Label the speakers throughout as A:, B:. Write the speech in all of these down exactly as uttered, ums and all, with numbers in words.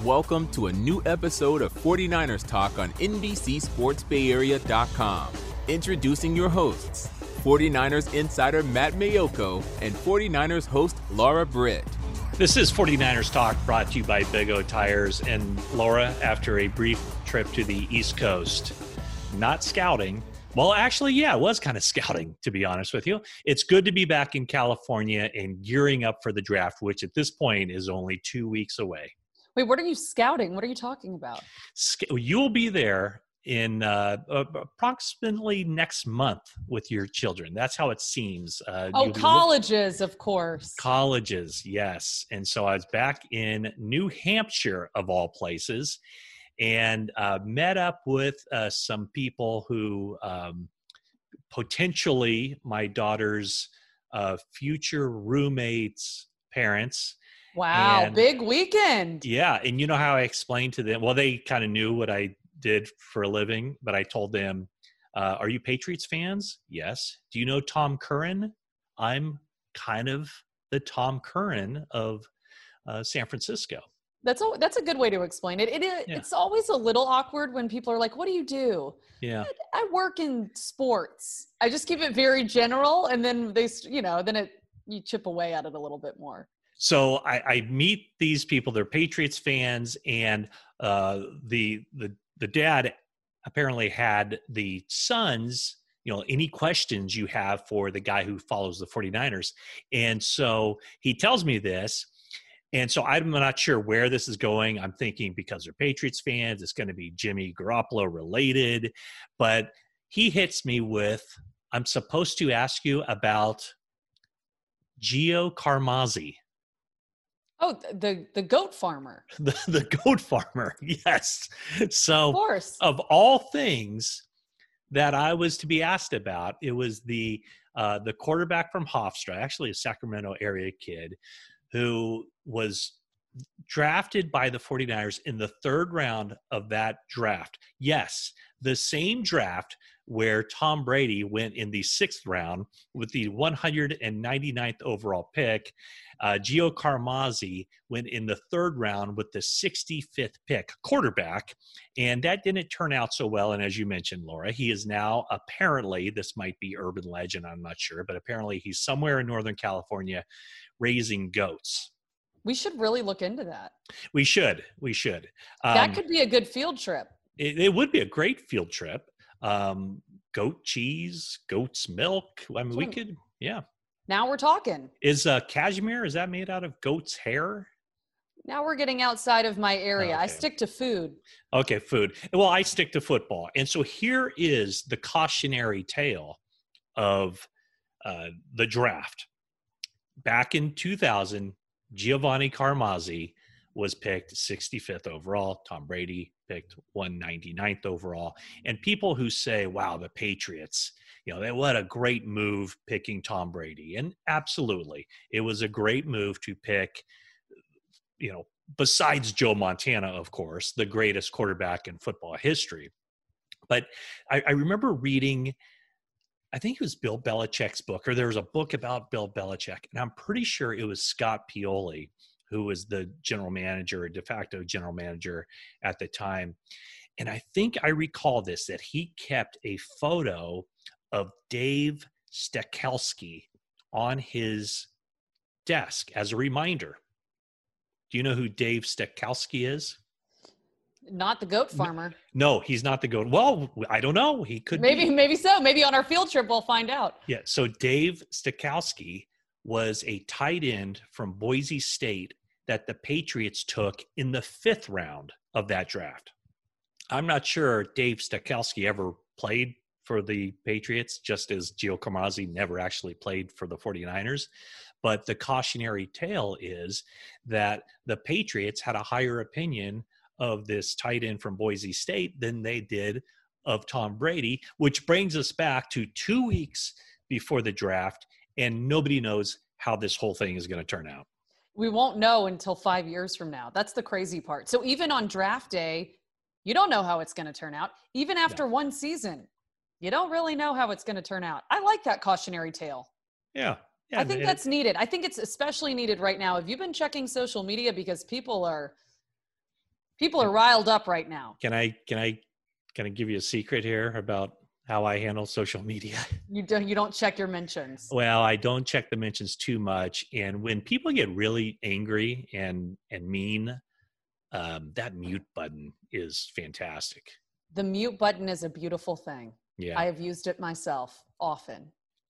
A: Welcome to a new episode of 49ers Talk on N B C Sports Bay Area dot com. Introducing your hosts, 49ers insider Matt Maiocco and 49ers host Laura Britt.
B: This is 49ers Talk, brought to you by Big O Tires. And Laura, after a brief trip to the East Coast, not scouting. Well, actually, yeah, it was kind of scouting, to be honest with you. It's good to be back in California and gearing up for the draft, which at this point is only two weeks away.
C: Wait, what are you scouting? What are you talking about?
B: You'll be there in uh, approximately next month with your children. That's how it seems. Uh,
C: oh, colleges, look- of course.
B: Colleges, yes. And so I was back in New Hampshire, of all places, and uh, met up with uh, some people who um, potentially my daughter's uh, future roommates' parents.
C: Wow,
B: and,
C: big weekend.
B: Yeah, and you know how I explained to them, well, they kind of knew what I did for a living, but I told them, uh, are you Patriots fans? Yes. Do you know Tom Curran? I'm kind of the Tom Curran of uh, San Francisco.
C: That's a, that's a good way to explain it. It is, yeah. It's always a little awkward when people are like, what do you do?
B: Yeah.
C: I, I work in sports. I just keep it very general, and then they, you know, then it you chip away at it a little bit more.
B: So I, I meet these people, they're Patriots fans, and uh, the the the dad apparently had the sons, you know, any questions you have for the guy who follows the 49ers. And so he tells me this, and so I'm not sure where this is going. I'm thinking because they're Patriots fans, it's going to be Jimmy Garoppolo related. But he hits me with, I'm supposed to ask you about Gio Carmazzi.
C: Oh, the the goat farmer.
B: The the goat farmer, yes. So,
C: of course,
B: of all things that I was to be asked about, it was the uh, the quarterback from Hofstra, actually a Sacramento area kid, who was drafted by the 49ers in the third round of that draft. Yes, the same draft where Tom Brady went in the sixth round with the one hundred ninety-ninth overall pick. Uh, Gio Carmazzi went in the third round with the sixty-fifth pick, quarterback, and that didn't turn out so well. And as you mentioned, Laura, he is now apparently, this might be urban legend, I'm not sure, but apparently he's somewhere in Northern California raising goats.
C: We should really look into that.
B: We should. We should. Um,
C: that could be a good field trip.
B: It, it would be a great field trip. Um, goat cheese, goat's milk. I mean, we could, yeah.
C: Now we're talking.
B: Is uh, cashmere, is that made out of goat's hair?
C: Now we're getting outside of my area.
B: Okay.
C: I stick to food.
B: Okay, food. Well, I stick to football. And so here is the cautionary tale of uh, the draft. Back in two thousand, Giovanni Carmazzi was picked sixty-fifth overall. Tom Brady picked one hundred ninety-ninth overall. And people who say, wow, the Patriots, you know, they what a great move picking Tom Brady. And absolutely, it was a great move to pick, you know, besides Joe Montana, of course, the greatest quarterback in football history. But I, I remember reading, I think it was Bill Belichick's book, or there was a book about Bill Belichick, and I'm pretty sure it was Scott Pioli, who was the general manager, de facto general manager at the time. And I think I recall this, that he kept a photo of Dave Stekelski on his desk as a reminder. Do you know who Dave Stekelski is?
C: Not the goat farmer.
B: No, he's not the goat. Well, I don't know. He could
C: maybe,
B: be.
C: maybe so. Maybe on our field trip we'll find out.
B: Yeah. So Dave Stekelski was a tight end from Boise State that the Patriots took in the fifth round of that draft. I'm not sure Dave Stekelski ever played for the Patriots, just as Gio Carmazzi never actually played for the 49ers. But the cautionary tale is that the Patriots had a higher opinion of this tight end from Boise State than they did of Tom Brady, which brings us back to two weeks before the draft, and nobody knows how this whole thing is going to turn out.
C: We won't know until five years from now. That's the crazy part. So even on draft day, you don't know how it's going to turn out. Even after yeah. one season, you don't really know how it's going to turn out. I like that cautionary tale.
B: Yeah. yeah
C: I think it, that's needed. I think it's especially needed right now. Have you been checking social media? Because people are People are riled up right now.
B: Can I, can I, can I give you a secret here about how I handle social media?
C: You don't, you don't check your mentions.
B: Well, I don't check the mentions too much. And when people get really angry and, and mean, um, that mute button is fantastic.
C: The mute button is a beautiful thing.
B: Yeah.
C: I have used it myself often.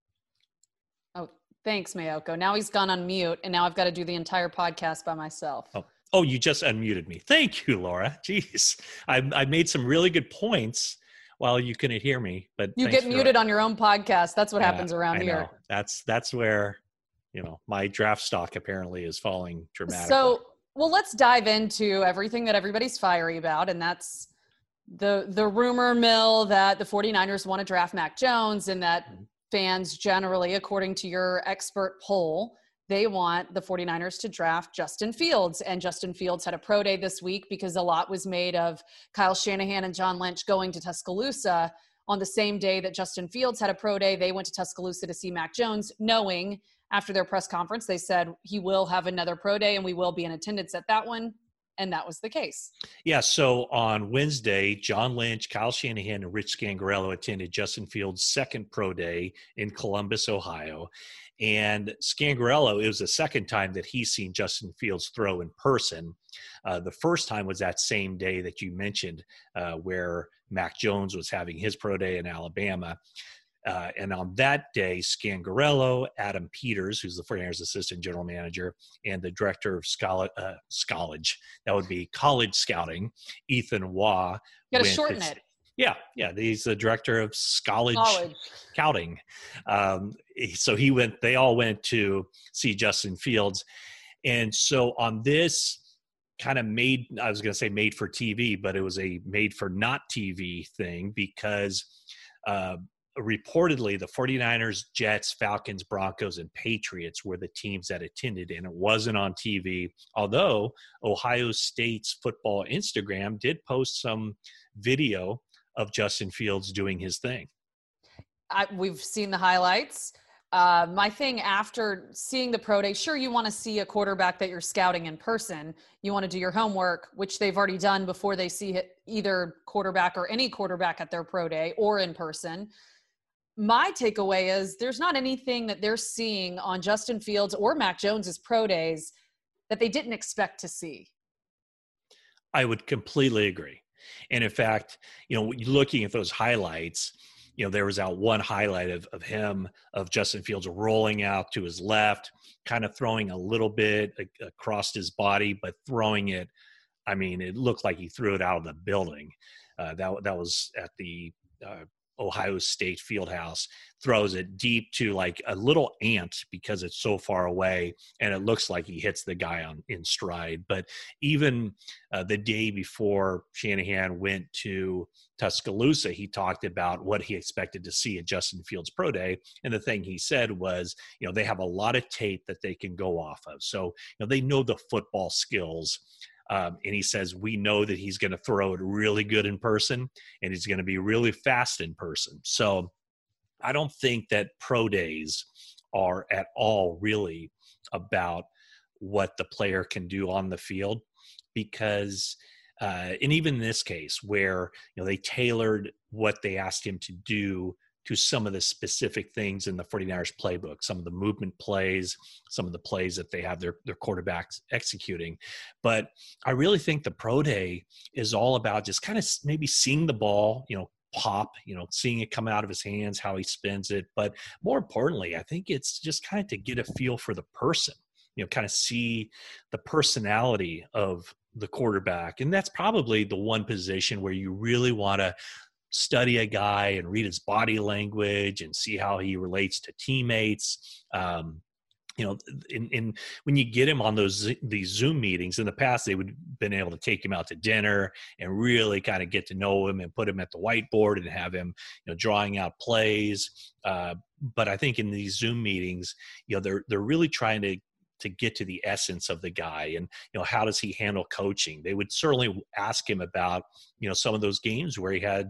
C: Oh, thanks, Mayoko. Now he's gone on mute, and now I've got to do the entire podcast by myself.
B: Oh, oh, you just unmuted me. Thank you, Laura. Jeez. I, I made some really good points while you couldn't hear me. But
C: you get muted on your own podcast. That's what
B: yeah,
C: happens around
B: I
C: here.
B: know. That's that's where, you know, my draft stock apparently is falling dramatically.
C: So, well, let's dive into everything that everybody's fiery about, and that's the the rumor mill that the 49ers want to draft Mac Jones, and that mm-hmm. fans generally, according to your expert poll, they want the 49ers to draft Justin Fields. And Justin Fields had a pro day this week because a lot was made of Kyle Shanahan and John Lynch going to Tuscaloosa on the same day that Justin Fields had a pro day. They went to Tuscaloosa to see Mac Jones, knowing after their press conference, they said he will have another pro day and we will be in attendance at that one. And that was the case.
B: Yeah, so on Wednesday, John Lynch, Kyle Shanahan, and Rich Scangarello attended Justin Fields' second pro day in Columbus, Ohio. And Scangarello, it was the second time that he's seen Justin Fields throw in person. Uh, the first time was that same day that you mentioned uh, where Mac Jones was having his pro day in Alabama. Uh, and on that day, Scangarello, Adam Peters, who's the 49ers assistant general manager, and the director of Scol- uh, College, that would be college scouting, Ethan Waugh.
C: You got to shorten
B: his,
C: it.
B: Yeah, yeah. He's the director of college, college. scouting. Um, so he went, they all went to see Justin Fields. And so on this kind of made, I was going to say made for T V, but it was a made for not T V thing because uh, reportedly the 49ers, Jets, Falcons, Broncos, and Patriots were the teams that attended, and it wasn't on T V. Although Ohio State's football Instagram did post some video of Justin Fields doing his thing.
C: I, we've seen the highlights. Uh, my thing after seeing the pro day, sure, you want to see a quarterback that you're scouting in person. You want to do your homework, which they've already done before they see it, either quarterback or any quarterback at their pro day or in person. My takeaway is there's not anything that they're seeing on Justin Fields or Mac Jones's pro days that they didn't expect to see.
B: I would completely agree. And in fact, you know, looking at those highlights, you know, there was that one highlight of, of him, of Justin Fields rolling out to his left, kind of throwing a little bit across his body, but throwing it, I mean, it looked like he threw it out of the building. Uh, that, that was at the uh, Ohio State Fieldhouse, throws it deep to like a little ant because it's so far away, and it looks like he hits the guy on in stride. But even uh, the day before Shanahan went to Tuscaloosa, he talked about what he expected to see at Justin Fields' pro day, and the thing he said was, you know, they have a lot of tape that they can go off of, so you know they know the football skills. Um, and he says, we know that he's going to throw it really good in person, and he's going to be really fast in person. So I don't think that pro days are at all really about what the player can do on the field, because uh, and even in this case where, you know, they tailored what they asked him to do to some of the specific things in the 49ers playbook, some of the movement plays, some of the plays that they have their, their quarterbacks executing. But I really think the pro day is all about just kind of maybe seeing the ball, you know, pop, you know, seeing it come out of his hands, how he spins it. But more importantly, I think it's just kind of to get a feel for the person, you know, kind of see the personality of the quarterback. And that's probably the one position where you really want to study a guy and read his body language and see how he relates to teammates. Um, you know, in, in when you get him on those these Zoom meetings, in the past they would have been able to take him out to dinner and really kind of get to know him and put him at the whiteboard and have him, you know, drawing out plays. Uh, but I think in these Zoom meetings, you know, they're they're really trying to to get to the essence of the guy and, you know, how does he handle coaching? They would certainly ask him about, you know, some of those games where he had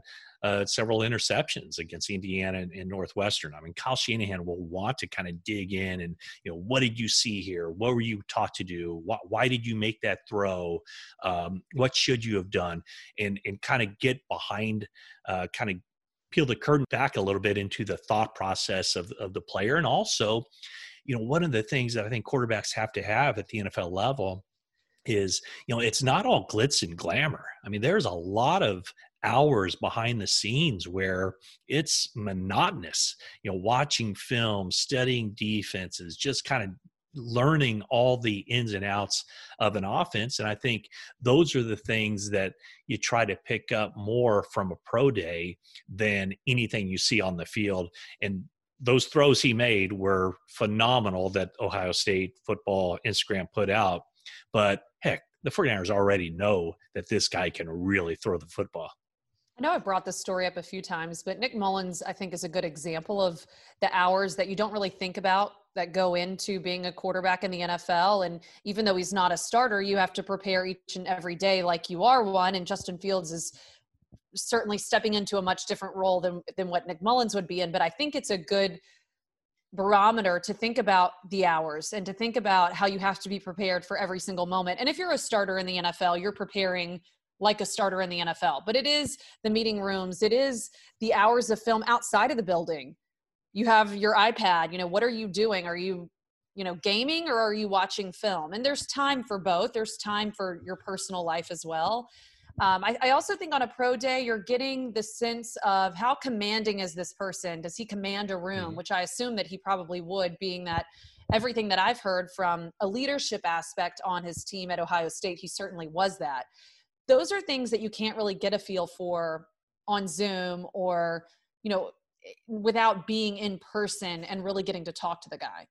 B: uh, several interceptions against Indiana and, and Northwestern. I mean, Kyle Shanahan will want to kind of dig in and, you know, what did you see here? What were you taught to do? Why, why did you make that throw? Um, what should you have done? And, and kind of get behind, uh, kind of peel the curtain back a little bit into the thought process of, of the player. And also, you know, one of the things that I think quarterbacks have to have at the N F L level is, you know, it's not all glitz and glamour. I mean, there's a lot of hours behind the scenes where it's monotonous, you know, watching film, studying defenses, just kind of learning all the ins and outs of an offense. And I think those are the things that you try to pick up more from a pro day than anything you see on the field. And those throws he made were phenomenal that Ohio State football Instagram put out. But heck, the 49ers already know that this guy can really throw the football.
C: I know I've brought this story up a few times, but Nick Mullins, I think, is a good example of the hours that you don't really think about that go into being a quarterback in the N F L. And even though he's not a starter, you have to prepare each and every day like you are one. And Justin Fields is certainly stepping into a much different role than, than what Nick Mullins would be in. But I think it's a good barometer to think about the hours and to think about how you have to be prepared for every single moment. And if you're a starter in the N F L, you're preparing like a starter in the N F L, but it is the meeting rooms. It is the hours of film outside of the building. You have your iPad, you know, what are you doing? Are you, you know, gaming or are you watching film? And there's time for both. There's time for your personal life as well. Um, I, I also think on a pro day, you're getting the sense of how commanding is this person? Does he command a room? Mm-hmm. Which I assume that he probably would, being that everything that I've heard from a leadership aspect on his team at Ohio State, he certainly was that. Those are things that you can't really get a feel for on Zoom or, you know, without being in person and really getting to talk to the guy.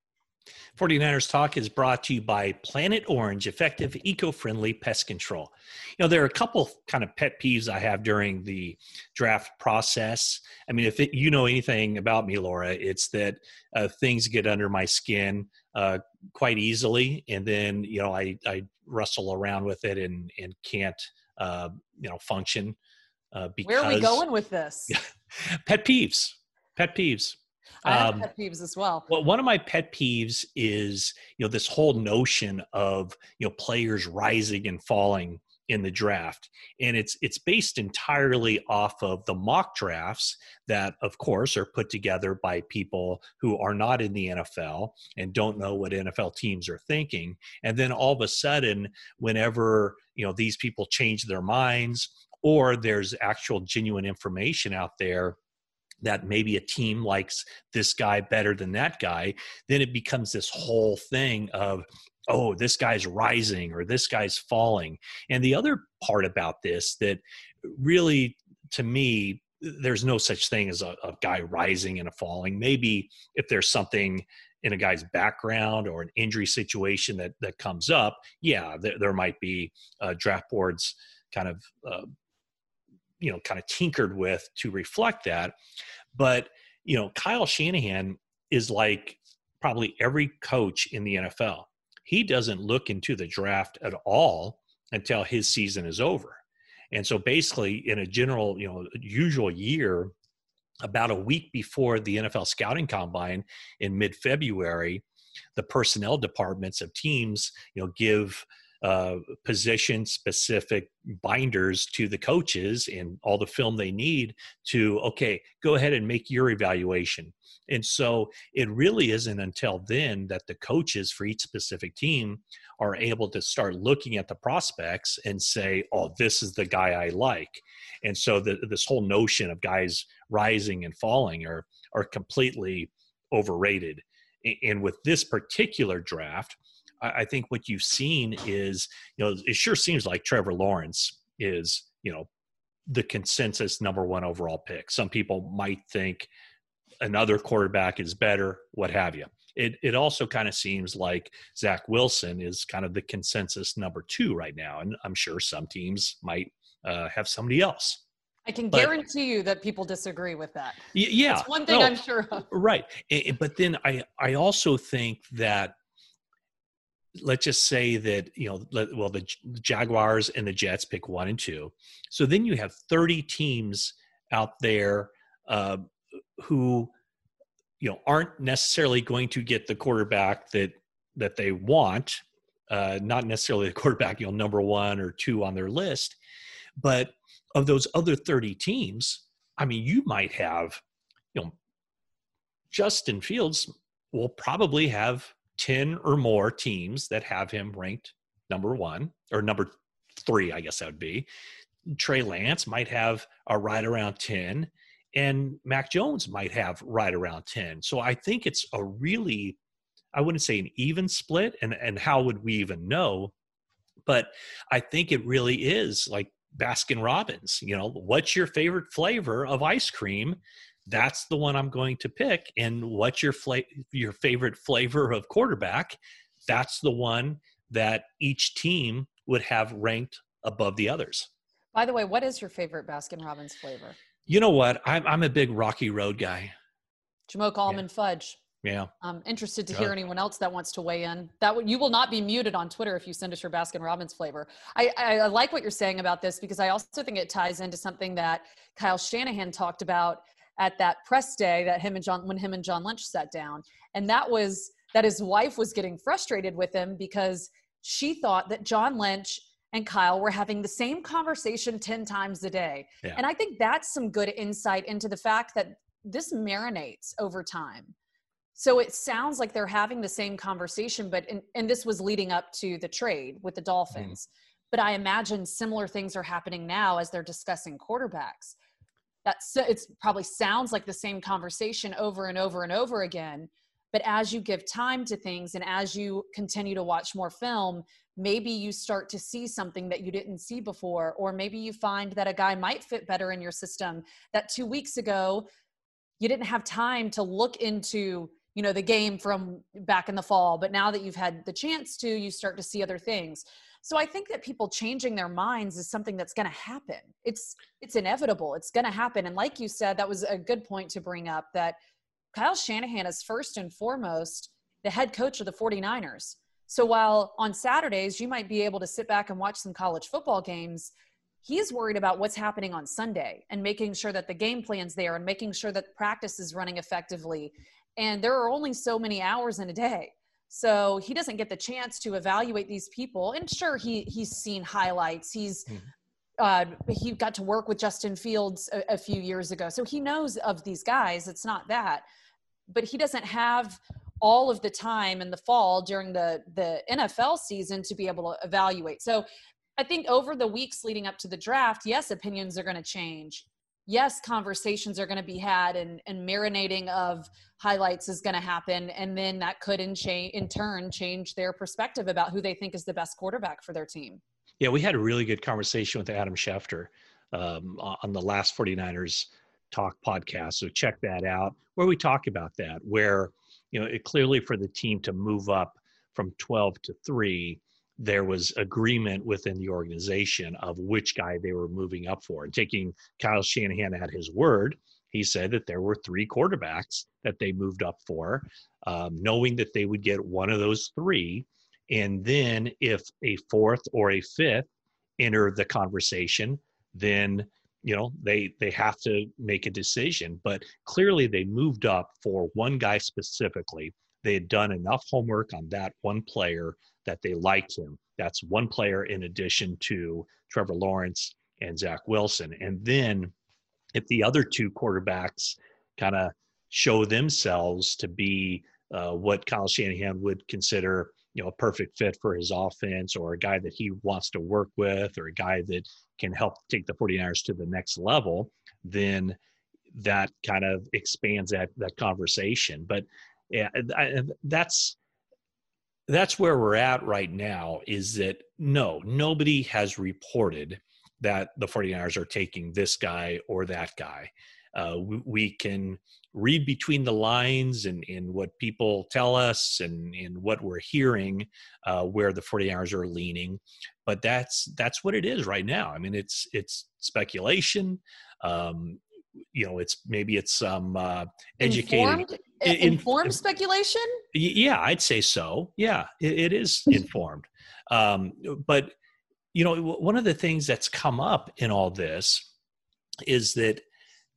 B: 49ers Talk is brought to you by Planet Orange, effective, eco-friendly pest control. You know, there are a couple kind of pet peeves I have during the draft process. I mean, if it, you know anything about me, Laura, it's that uh, things get under my skin uh, quite easily. And then, you know, I, I wrestle around with it and, and can't, uh, you know, function. Uh, because,
C: Where are we going with this?
B: Pet peeves, pet peeves.
C: I have
B: um,
C: pet peeves as well.
B: Well, one of my pet peeves is, you know, this whole notion of, you know, players rising and falling in the draft. And it's, it's based entirely off of the mock drafts that, of course, are put together by people who are not in the N F L and don't know what N F L teams are thinking. And then all of a sudden, whenever, you know, these people change their minds or there's actual genuine information out there that maybe a team likes this guy better than that guy, then it becomes this whole thing of, oh, this guy's rising or this guy's falling. And the other part about this that really, to me, there's no such thing as a, a guy rising and a falling. Maybe if there's something in a guy's background or an injury situation that, that comes up, yeah, there, there might be uh, draft boards kind of, uh, you know, kind of tinkered with to reflect that. But, you know, Kyle Shanahan is like probably every coach in the N F L. He doesn't look into the draft at all until his season is over. And so basically in a general, you know, usual year, about a week before the N F L scouting combine in mid-February, the personnel departments of teams, you know, give uh, position-specific binders to the coaches and all the film they need to, okay, go ahead and make your evaluation. And so it really isn't until then that the coaches for each specific team are able to start looking at the prospects and say, oh, this is the guy I like. And so the, this whole notion of guys rising and falling are, are completely overrated. And with this particular draft, I think what you've seen is, you know, it sure seems like Trevor Lawrence is, you know, the consensus number one overall pick. Some people might think another quarterback is better, what have you. It it also kind of seems like Zach Wilson is kind of the consensus number two right now. And I'm sure some teams might uh, have somebody else.
C: I can
B: but,
C: guarantee you that people disagree with that.
B: Y- yeah.
C: That's one thing
B: no,
C: I'm sure of.
B: Right. But then I, I also think that, let's just say that, you know, let, well, the Jaguars and the Jets pick one and two. So then you have thirty teams out there uh, who, you know, aren't necessarily going to get the quarterback that that they want, uh, not necessarily the quarterback, you know, number one or two on their list, but of those other thirty teams, I mean, you might have, you know, Justin Fields will probably have ten or more teams that have him ranked number one or number three, I guess that would be. Trey Lance might have a right around ten, and Mac Jones might have right around ten. So I think it's a really, I wouldn't say an even split, and, and how would we even know? But I think it really is like Baskin Robbins. You know, what's your favorite flavor of ice cream? That's the one I'm going to pick. And what's your fla- your favorite flavor of quarterback? That's the one that each team would have ranked above the others.
C: By the way, what is your favorite Baskin Robbins flavor?
B: You know what? I'm I'm a big Rocky Road guy.
C: Jamoke almond yeah. fudge.
B: Yeah.
C: I'm interested to hear anyone else that wants to weigh in. That w- you will not be muted on Twitter if you send us your Baskin Robbins flavor. I, I, I like what you're saying about this, because I also think it ties into something that Kyle Shanahan talked about at that press day that him and John, when him and John Lynch sat down. And that was that his wife was getting frustrated with him because she thought that John Lynch and Kyle were having the same conversation ten times a day. Yeah. And I think that's some good insight into the fact that this marinates over time. So it sounds like they're having the same conversation, but, in, and this was leading up to the trade with the Dolphins. Mm. But I imagine similar things are happening now as they're discussing quarterbacks. That's, it's probably sounds like the same conversation over and over and over again. But as you give time to things and as you continue to watch more film, maybe you start to see something that you didn't see before, or maybe you find that a guy might fit better in your system that two weeks ago you didn't have time to look into, you know, the game from back in the fall. But now that you've had the chance to, you start to see other things. So I think that people changing their minds is something that's going to happen. It's, it's inevitable. It's going to happen. And like you said, that was a good point to bring up, that Kyle Shanahan is first and foremost the head coach of the 49ers. So while on Saturdays you might be able to sit back and watch some college football games, he's worried about what's happening on Sunday and making sure that the game plan's there and making sure that practice is running effectively. And there are only so many hours in a day. So he doesn't get the chance to evaluate these people. And sure, he he's seen highlights. He's mm-hmm. uh, he got to work with Justin Fields a, a few years ago. So he knows of these guys. It's not that. But he doesn't have all of the time in the fall during the, the N F L season to be able to evaluate. So I think over the weeks leading up to the draft, yes, opinions are going to change. Yes, conversations are going to be had, and, and marinating of highlights is going to happen. And then that could in, cha- in turn change their perspective about who they think is the best quarterback for their team.
B: Yeah, we had a really good conversation with Adam Schefter um, on the last 49ers Talk podcast. So check that out, where we talk about that, where, you know, it clearly for the team to move up from twelve to three, there was agreement within the organization of which guy they were moving up for. And taking Kyle Shanahan at his word, he said that there were three quarterbacks that they moved up for, um, knowing that they would get one of those three. And then if a fourth or a fifth enter the conversation, then, you know, they, they have to make a decision. But clearly they moved up for one guy specifically. They had done enough homework on that one player that they liked him. That's one player in addition to Trevor Lawrence and Zach Wilson. And then if the other two quarterbacks kind of show themselves to be uh, what Kyle Shanahan would consider, you know, a perfect fit for his offense, or a guy that he wants to work with, or a guy that can help take the 49ers to the next level, then that kind of expands that, that conversation. But yeah, I, that's, that's where we're at right now, is that no, nobody has reported that the 49ers are taking this guy or that guy. Uh, we, we can read between the lines and in what people tell us and in what we're hearing, uh, where the 49ers are leaning, but that's, that's what it is right now. I mean, it's, it's speculation. Um, you know, it's maybe it's some uh, educated,
C: informed, in, informed speculation.
B: Yeah, I'd say so. Yeah, it, it is informed. Um, but, you know, one of the things that's come up in all this is that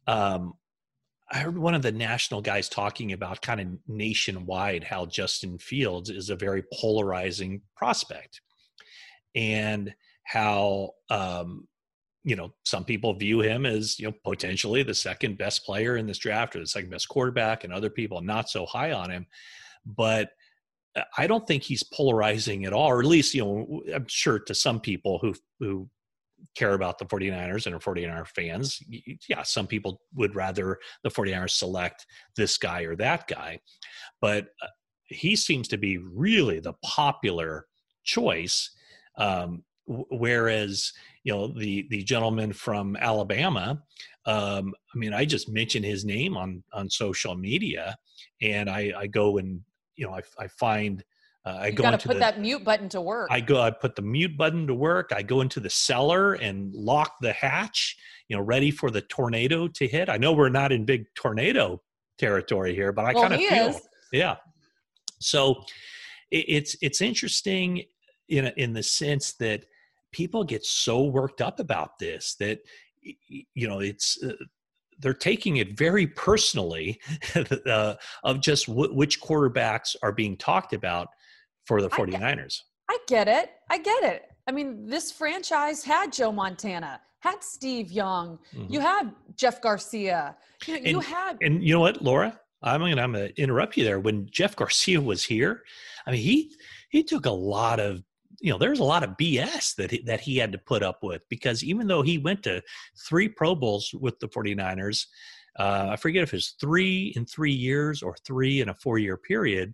B: um, I heard one of the national guys talking about kind of nationwide how Justin Fields is a very polarizing prospect, and how, um, you know, some people view him as, you know, potentially the second best player in this draft or the second best quarterback, and other people not so high on him. But I don't think he's polarizing at all, or at least, you know, I'm sure to some people who who care about the 49ers and are 49er fans, yeah, some people would rather the 49ers select this guy or that guy. But he seems to be really the popular choice, um, whereas, you know, the the gentleman from Alabama, um, I mean, I just mention his name on on social media, and I, I go and, you know, I, I find uh, I
C: you
B: go
C: got to
B: into
C: put
B: the,
C: that mute button to work.
B: I go, I put the mute button to work. I go into the cellar and lock the hatch, you know, ready for the tornado to hit. I know we're not in big tornado territory here, but I
C: well,
B: kind of
C: he
B: feel,
C: is.
B: yeah. So it, it's it's interesting in in the sense that people get so worked up about this that, you know, it's uh, they're taking it very personally uh, of just w- which quarterbacks are being talked about for the 49ers.
C: I, I get it. I get it. I mean, this franchise had Joe Montana, had Steve Young. Mm-hmm. You had Jeff Garcia. You know,
B: and,
C: you had.
B: And you know what, Laura? I'm going I'm to interrupt you there. When Jeff Garcia was here, I mean, he he took a lot of, you know, there's a lot of B S that he, that he had to put up with, because even though he went to three Pro Bowls with the 49ers, uh, I forget if it's three in three years or three in a four-year period,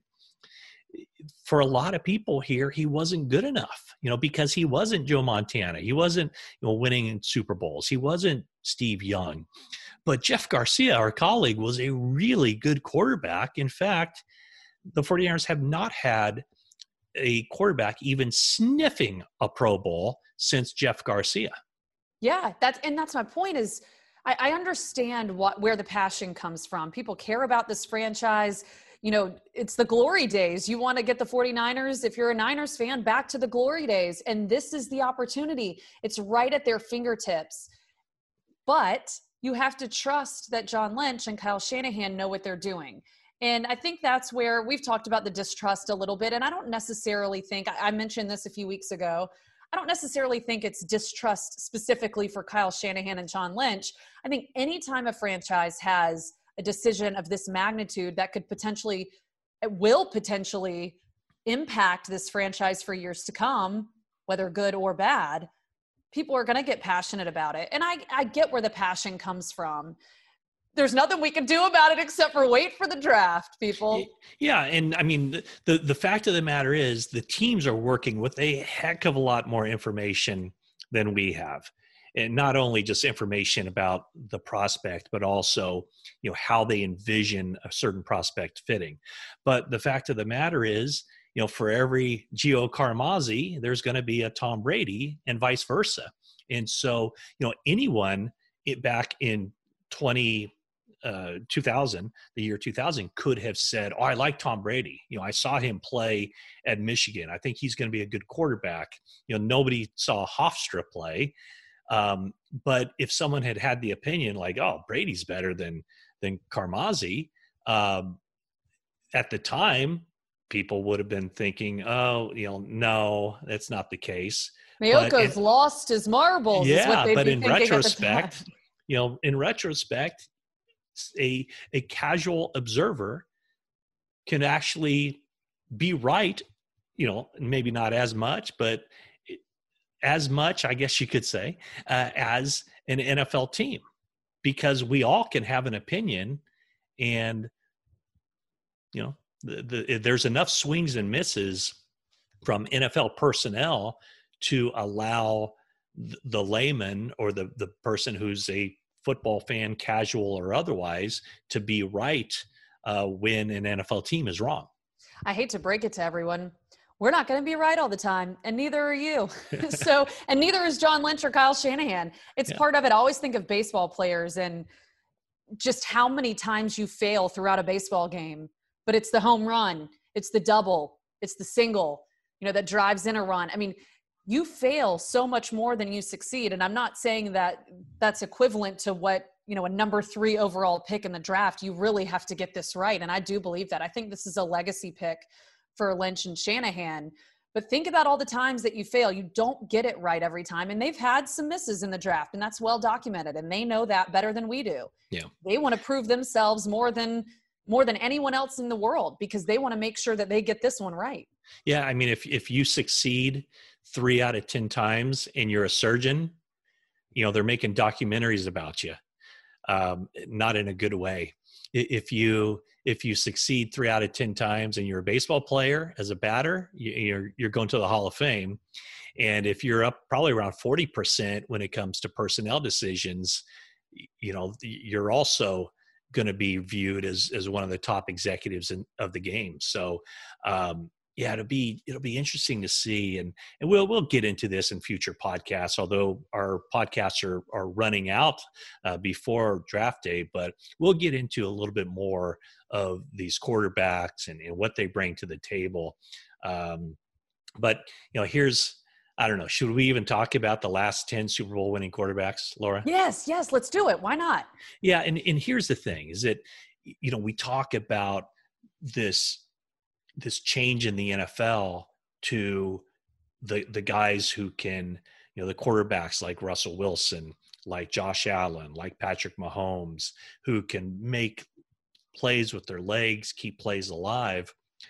B: for a lot of people here, he wasn't good enough, you know, because he wasn't Joe Montana. He wasn't, you know, winning in Super Bowls. He wasn't Steve Young. But Jeff Garcia, our colleague, was a really good quarterback. In fact, the 49ers have not had a quarterback even sniffing a Pro Bowl since Jeff Garcia.
C: Yeah, that's and that's my point is I, I understand what where the passion comes from. People care about this franchise. You know, it's the glory days. You want to get the 49ers, if you're a Niners fan, back to the glory days. And this is the opportunity. It's right at their fingertips. But you have to trust that John Lynch and Kyle Shanahan know what they're doing. And I think that's where we've talked about the distrust a little bit. And I don't necessarily think, I mentioned this a few weeks ago, I don't necessarily think it's distrust specifically for Kyle Shanahan and John Lynch. I think anytime a franchise has a decision of this magnitude that could potentially, it will potentially impact this franchise for years to come, whether good or bad, people are going to get passionate about it. And I, I get where the passion comes from. There's nothing we can do about it except for wait for the draft, people.
B: Yeah, and I mean, the, the fact of the matter is the teams are working with a heck of a lot more information than we have. And not only just information about the prospect, but also, you know, how they envision a certain prospect fitting. But the fact of the matter is, you know, for every Gio Carmazzi, there's going to be a Tom Brady and vice versa. And so, you know, anyone it back in twenty Uh, two thousand, the year two thousand, could have said, oh, I like Tom Brady. You know, I saw him play at Michigan. I think he's going to be a good quarterback. You know, nobody saw Hofstra play. Um, but if someone had had the opinion like, oh, Brady's better than, than Carmazzi, um, at the time, people would have been thinking, oh, you know, no, that's not the case.
C: Mayoko's in, lost his marbles.
B: Yeah,
C: is what they'd
B: but
C: be
B: in
C: thinking
B: retrospect,
C: at the time.
B: you know, in retrospect, a a casual observer can actually be right, you know, maybe not as much, but as much, I guess you could say, uh, as an N F L team, because we all can have an opinion, and, you know, the, the, there's enough swings and misses from N F L personnel to allow the layman or the, the person who's a football fan, casual or otherwise, to be right uh, when an N F L team is wrong.
C: I hate to break it to everyone. We're not going to be right all the time, and neither are you. So, and neither is John Lynch or Kyle Shanahan. It's yeah. part of it. I always think of baseball players and just how many times you fail throughout a baseball game, but it's the home run, it's the double, it's the single, you know, that drives in a run. I mean, you fail so much more than you succeed. And I'm not saying that that's equivalent to what you know, a number three overall pick in the draft, you really have to get this right. And I do believe that. I think this is a legacy pick for Lynch and Shanahan. But think about all the times that you fail. You don't get it right every time. And they've had some misses in the draft, and that's well documented. And they know that better than we do.
B: Yeah.
C: They want to prove themselves more than more than anyone else in the world, because they want to make sure that they get this one right.
B: Yeah. I mean, if, if you succeed three out of ten times and you're a surgeon, you know, they're making documentaries about you, um, not in a good way. If you, if you succeed three out of ten times and you're a baseball player as a batter, you're, you're going to the Hall of Fame. And if you're up probably around forty percent when it comes to personnel decisions, you know, you're also going to be viewed as, as one of the top executives in, of the game. So, um, yeah, it'll be, it'll be interesting to see. And, and we'll, we'll get into this in future podcasts, although our podcasts are, are running out uh, before draft day, but we'll get into a little bit more of these quarterbacks and, and what they bring to the table. Um, but, you know, here's, I don't know, should we even talk about the last ten Super Bowl winning quarterbacks, Laura?
C: Yes, yes, let's do it. Why not?
B: Yeah. And, and here's the thing is that, you know, we talk about this, this change in the N F L to the, the guys who can, you know, the quarterbacks like Russell Wilson, like Josh Allen, like Patrick Mahomes, who can make plays with their legs, keep plays alive.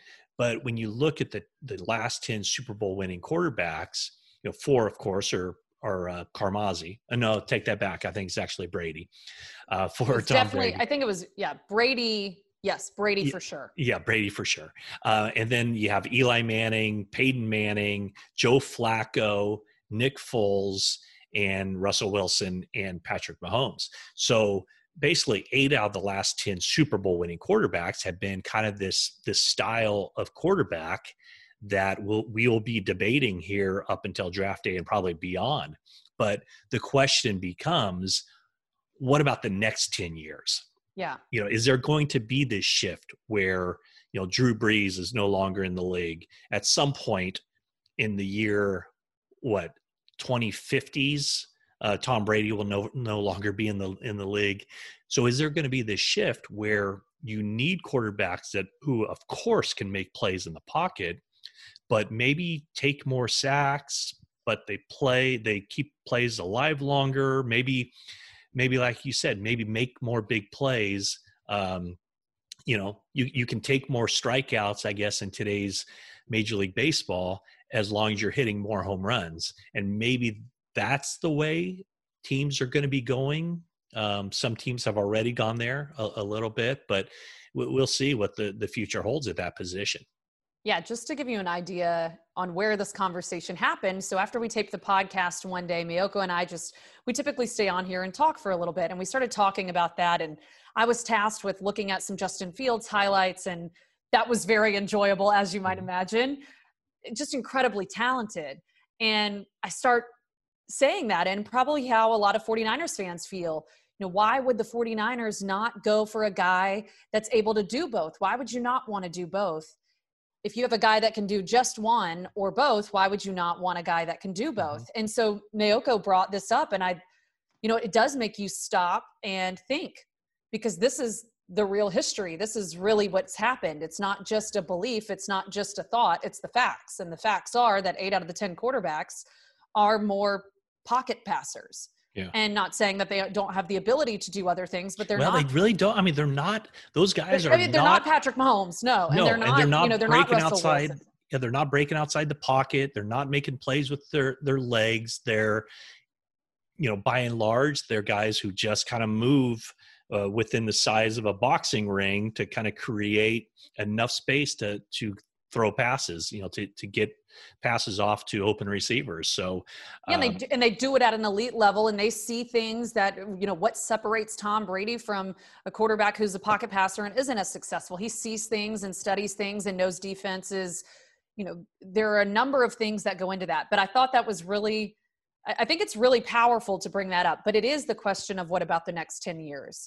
B: But when you look at the, the last ten Super Bowl winning quarterbacks, you know, four, of course, are, are uh, Carmazzi. Uh, no, take that back. I think it's actually Brady. Uh, for Tom
C: definitely,
B: Brady.
C: I think it was, yeah, Brady. Yes, Brady
B: yeah,
C: for sure.
B: Yeah, Brady for sure. Uh, and then you have Eli Manning, Peyton Manning, Joe Flacco, Nick Foles, and Russell Wilson and Patrick Mahomes. So basically eight out of the last ten Super Bowl winning quarterbacks have been kind of this, this style of quarterback that we'll, we'll be debating here up until draft day and probably beyond. But the question becomes, what about the next ten years?
C: Yeah.
B: You know, is there going to be this shift where, you know, Drew Brees is no longer in the league at some point in the year, what, twenty fifties? Uh, Tom Brady will no, no longer be in the, in the league. So is there going to be this shift where you need quarterbacks that who of course can make plays in the pocket, but maybe take more sacks, but they play, they keep plays alive longer. Maybe, maybe like you said, maybe make more big plays. Um, you know, you, you can take more strikeouts, I guess, in today's Major League Baseball, as long as you're hitting more home runs. And maybe that's the way teams are going to be going. Um, some teams have already gone there a, a little bit, but we'll see what the, the future holds at that position.
C: Yeah, just to give you an idea on where this conversation happened. So after we taped the podcast one day, Miyoko and I just, we typically stay on here and talk for a little bit. And we started talking about that. And I was tasked with looking at some Justin Fields highlights. And that was very enjoyable, as you might imagine. Just incredibly talented. And I start saying that, and probably how a lot of 49ers fans feel. You know, why would the 49ers not go for a guy that's able to do both? Why would you not want to do both? If you have a guy that can do just one or both, why would you not want a guy that can do both? Mm-hmm. And so Miyoko brought this up, and I, you know, it does make you stop and think, because this is the real history. This is really what's happened. It's not just a belief. It's not just a thought. It's the facts. And the facts are that eight out of the ten quarterbacks are more pocket passers.
B: Yeah.
C: And not saying that they don't have the ability to do other things, but they're
B: well,
C: not.
B: Well, they really don't. I mean, they're not. Those guys are.
C: I mean, they're
B: not,
C: not Patrick Mahomes. No, and
B: no,
C: they're not.
B: And they're not
C: you know, they're
B: breaking
C: not Russell
B: outside.
C: Wilson.
B: Yeah, they're not breaking outside the pocket. They're not making plays with their their legs. They're, you know, by and large, they're guys who just kind of move uh, within the size of a boxing ring to kind of create enough space to to throw passes. You know, to to get passes off to open receivers. So
C: yeah, and
B: um,
C: they do, and they do it at an elite level, and they see things that, you know, what separates Tom Brady from a quarterback who's a pocket passer and isn't as successful. He sees things and studies things and knows defenses. You know, there are a number of things that go into that. But I thought that was really, I think it's really powerful to bring that up. But it is the question of what about the next ten years?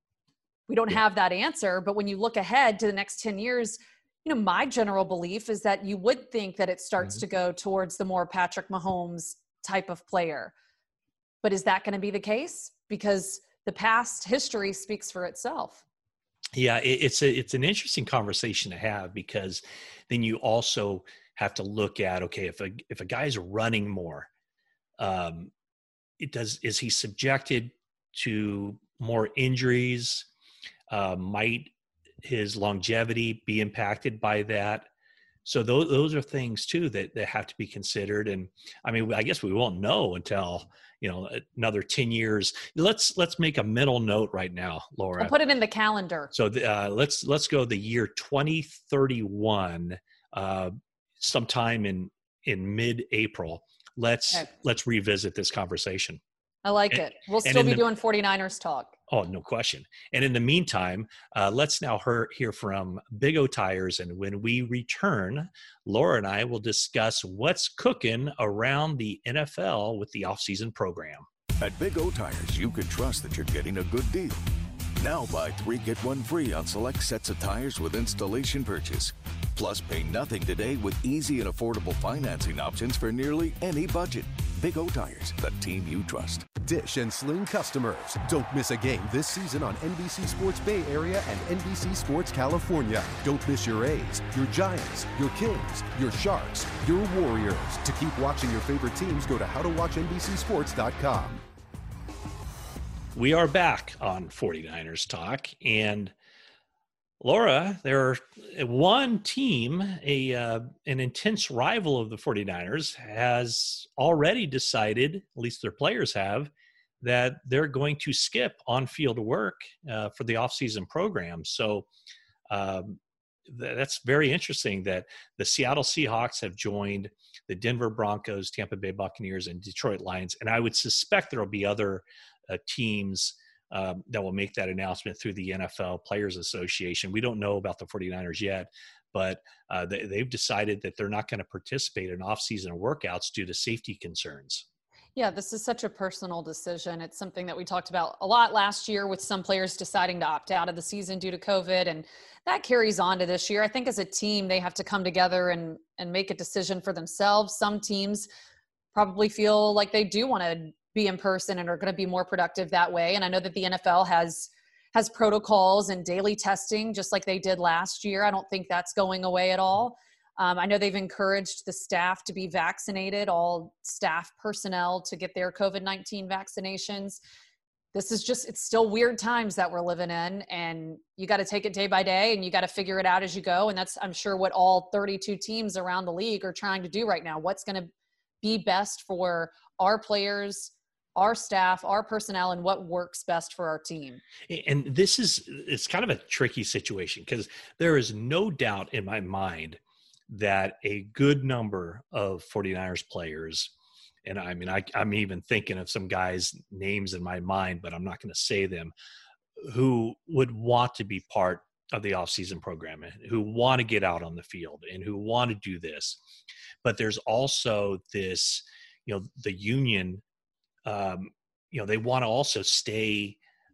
C: We don't
B: yeah.
C: have that answer. But when you look ahead to the next ten years, you know, my general belief is that you would think that it starts mm-hmm. to go towards the more Patrick Mahomes type of player. But is that going to be the case? Because the past history speaks for itself.
B: Yeah, it, it's a it's an interesting conversation to have, because then you also have to look at, okay, if a if a guy's running more, um, it does is he subjected to more injuries? Uh, might his longevity be impacted by that? So those those are things too that that have to be considered. And I mean, I guess we won't know until, you know, another ten years. Let's let's make a mental note right now, Laura.
C: I'll put it in the calendar.
B: So the, uh, let's let's go the year twenty thirty-one, uh, sometime in in mid-April. Let's
C: Okay.
B: let's revisit this conversation.
C: I like
B: And-
C: it. We'll
B: and
C: still
B: in
C: be
B: the-
C: doing 49ers talk.
B: Oh, no question. And in the meantime, uh, let's now hear, hear from Big O Tires. And when we return, Laura and I will discuss what's cooking around the N F L with the offseason program.
D: At Big O Tires, you can trust that you're getting a good deal. Now buy three, get one free on select sets of tires with installation purchase. Plus, pay nothing today with easy and affordable financing options for nearly any budget. Big O Tires, the team you trust.
E: Dish and Sling customers, don't miss a game this season on N B C Sports Bay Area and N B C Sports California. Don't miss your A's, your Giants, your Kings, your Sharks, your Warriors. To keep watching your favorite teams, go to how to watch N B C sports dot com.
B: We are back on 49ers Talk. And Laura, there are one team, a uh, an intense rival of the 49ers, has already decided, at least their players have, that they're going to skip on-field work uh, for the offseason program. So um, th- that's very interesting that the Seattle Seahawks have joined the Denver Broncos, Tampa Bay Buccaneers, and Detroit Lions. And I would suspect there will be other uh, teams Um, that will make that announcement through the N F L Players Association. We don't know about the 49ers yet, but uh, they, they've decided that they're not going to participate in off-season workouts due to safety concerns.
C: Yeah, this is such a personal decision. It's something that we talked about a lot last year with some players deciding to opt out of the season due to COVID, and that carries on to this year. I think as a team, they have to come together and, and make a decision for themselves. Some teams probably feel like they do want to be in person and are going to be more productive that way. And I know that the N F L has has protocols and daily testing, just like they did last year. I don't think that's going away at all. Um, I know they've encouraged the staff to be vaccinated, all staff personnel to get their COVID nineteen vaccinations. This is just, it's still weird times that we're living in, and you got to take it day by day, and you got to figure it out as you go. And that's, I'm sure, what all thirty-two teams around the league are trying to do right now. What's going to be best for our players, our staff, our personnel, and what works best for our team.
B: And this is, it's kind of a tricky situation, because there is no doubt in my mind that a good number of 49ers players, and I mean, I, I'm even thinking of some guys' names in my mind, but I'm not going to say them, who would want to be part of the offseason program, who want to get out on the field and who want to do this. But there's also this, you know, the union, um, you know, they want to also stay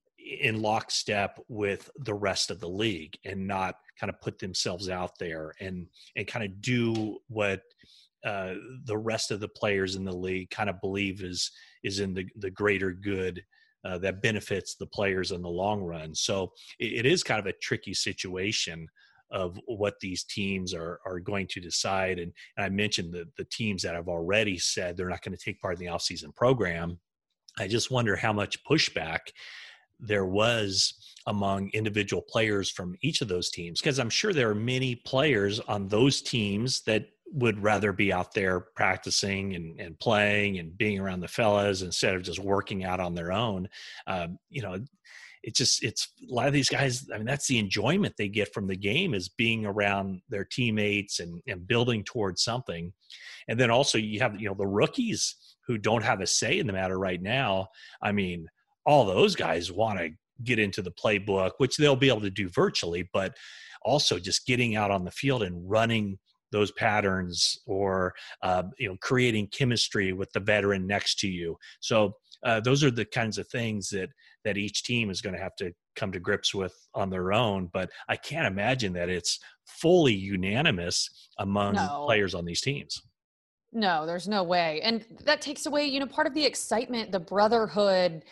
B: in lockstep with the rest of the league and not kind of put themselves out there and, and kind of do what uh, the rest of the players in the league kind of believe is, is in the, the greater good uh, that benefits the players in the long run. So it, it is kind of a tricky situation of what these teams are are going to decide. And, and I mentioned the, the teams that have already said they're not going to take part in the offseason program. I just wonder how much pushback there was among individual players from each of those teams, because I'm sure there are many players on those teams that would rather be out there practicing and, and playing and being around the fellas instead of just working out on their own. Um, you know, it's just, it's a lot of these guys, I mean, that's the enjoyment they get from the game, is being around their teammates and, and building towards something. And then also you have, you know, the rookies who don't have a say in the matter right now. I mean, all those guys want to get into the playbook, which they'll be able to do virtually, but also just getting out on the field and running those patterns, or, uh, you know, creating chemistry with the veteran next to you. So uh, those are the kinds of things that, that each team is going to have to come to grips with on their own. But I can't imagine that it's fully unanimous among
C: No.
B: players on these teams.
C: No, there's no way. And that takes away, you know, part of the excitement, the brotherhood,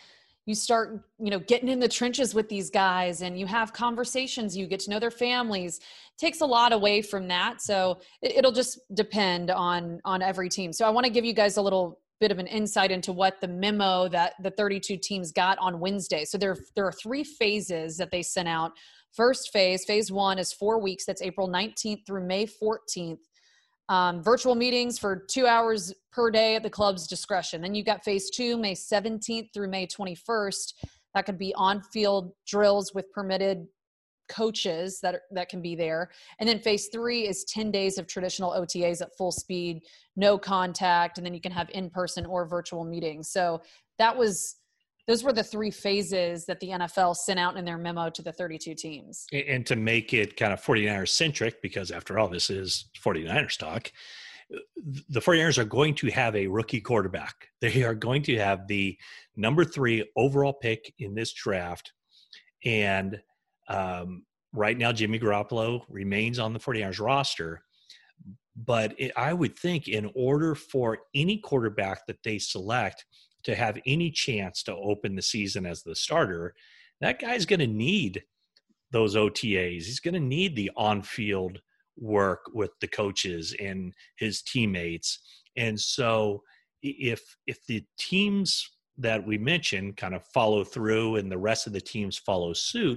C: you start, you know, getting in the trenches with these guys and you have conversations, you get to know their families. It takes a lot away from that. So it, it'll just depend on, on every team. So I want to give you guys a little bit of an insight into what the memo that the thirty-two teams got on Wednesday. So there, there are three phases that they sent out. First phase, phase one is four weeks. That's April nineteenth through May fourteenth. Um, virtual meetings for two hours per day at the club's discretion. Then you got phase two, May seventeenth through May twenty-first. That could be on-field drills with permitted coaches that, are, that can be there. And then phase three is ten days of traditional O T As at full speed, no contact, and then you can have in-person or virtual meetings. So that was, those were the three phases that the N F L sent out in their memo to the thirty-two teams.
B: And to make it kind of 49ers centric, because after all, this is 49ers talk, the 49ers are going to have a rookie quarterback. They are going to have the number three overall pick in this draft. And um, right now, Jimmy Garoppolo remains on the 49ers roster. But it, I would think in order for any quarterback that they select to have any chance to open the season as the starter, that guy's going to need those O T As. He's going to need the on-field work with the coaches and his teammates. And so if if the teams that we mentioned kind of follow through and the rest of the teams follow suit,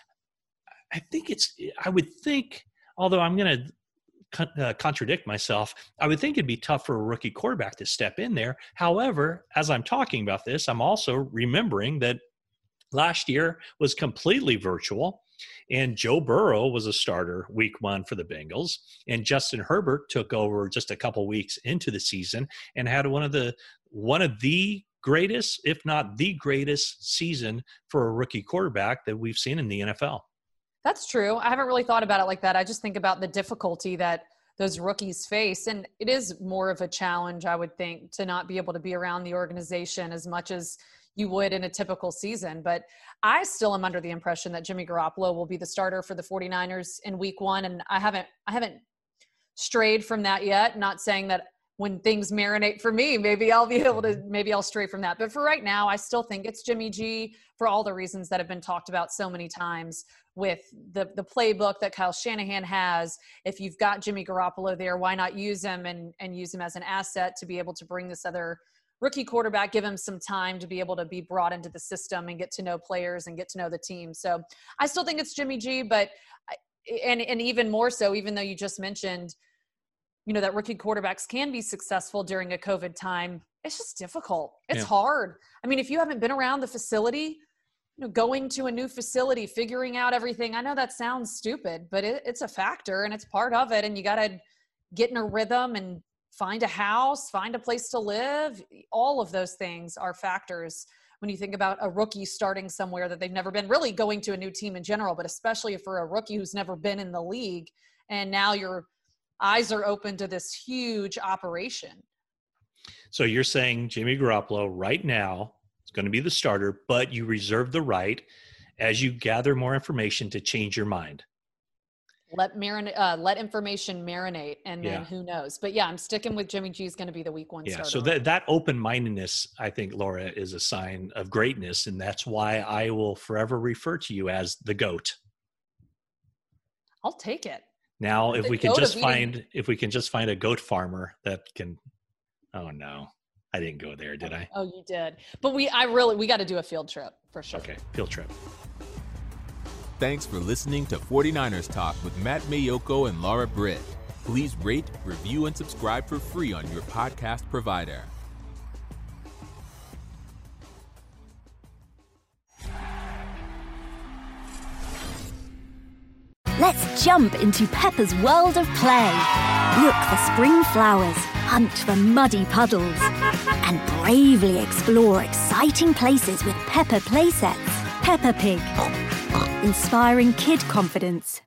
B: I think it's – I would think, although I'm going to – Uh, contradict myself, I would think it'd be tough for a rookie quarterback to step in there. However, as I'm talking about this, I'm also remembering that last year was completely virtual, and Joe Burrow was a starter week one for the Bengals, and Justin Herbert took over just a couple weeks into the season and had one of the one of the greatest, if not the greatest, season for a rookie quarterback that we've seen in the N F L.
C: That's true. I haven't really thought about it like that. I just think about the difficulty that those rookies face. And it is more of a challenge, I would think, to not be able to be around the organization as much as you would in a typical season. But I still am under the impression that Jimmy Garoppolo will be the starter for the 49ers in week one. And I haven't, I haven't strayed from that yet. Not saying that when things marinate for me, maybe I'll be able to, maybe I'll stray from that. But for right now, I still think it's Jimmy G for all the reasons that have been talked about so many times with the, the playbook that Kyle Shanahan has. If you've got Jimmy Garoppolo there, why not use him and, and use him as an asset to be able to bring this other rookie quarterback, give him some time to be able to be brought into the system and get to know players and get to know the team. So I still think it's Jimmy G, but, and, and even more so, even though you just mentioned, you know, that rookie quarterbacks can be successful during a COVID time, it's just difficult. It's yeah. hard. I mean, if you haven't been around the facility, you know, going to a new facility, figuring out everything. I know that sounds stupid, but it, it's a factor and it's part of it. And you got to get in a rhythm and find a house, find a place to live. All of those things are factors when you think about a rookie starting somewhere that they've never been, really going to a new team in general, but especially for a rookie who's never been in the league. And now your eyes are open to this huge operation.
B: So you're saying Jimmy Garoppolo right now is going to be the starter, but you reserve the right as you gather more information to change your mind.
C: Let marinate, uh, let information marinate, and then
B: yeah.
C: who knows? But yeah, I'm sticking with Jimmy G is going to be the week one
B: yeah,
C: starter.
B: So that, that open-mindedness, I think, Laura, is a sign of greatness, and that's why I will forever refer to you as the GOAT.
C: I'll take it.
B: Now, if
C: the
B: we can just
C: eating.
B: find, if we can just find a goat farmer that can, oh no, I didn't go there, did I?
C: Oh, you did. But we, I really, we got to do a field trip for sure.
B: Okay, field trip.
A: Thanks for listening to 49ers Talk with Matt Mayoko and Laura Britt. Please rate, review, and subscribe for free on your podcast provider.
F: Let's jump into Peppa's world of play. Look for spring flowers, hunt for muddy puddles, and bravely explore exciting places with Peppa Play Sets. Peppa Pig, inspiring kid confidence.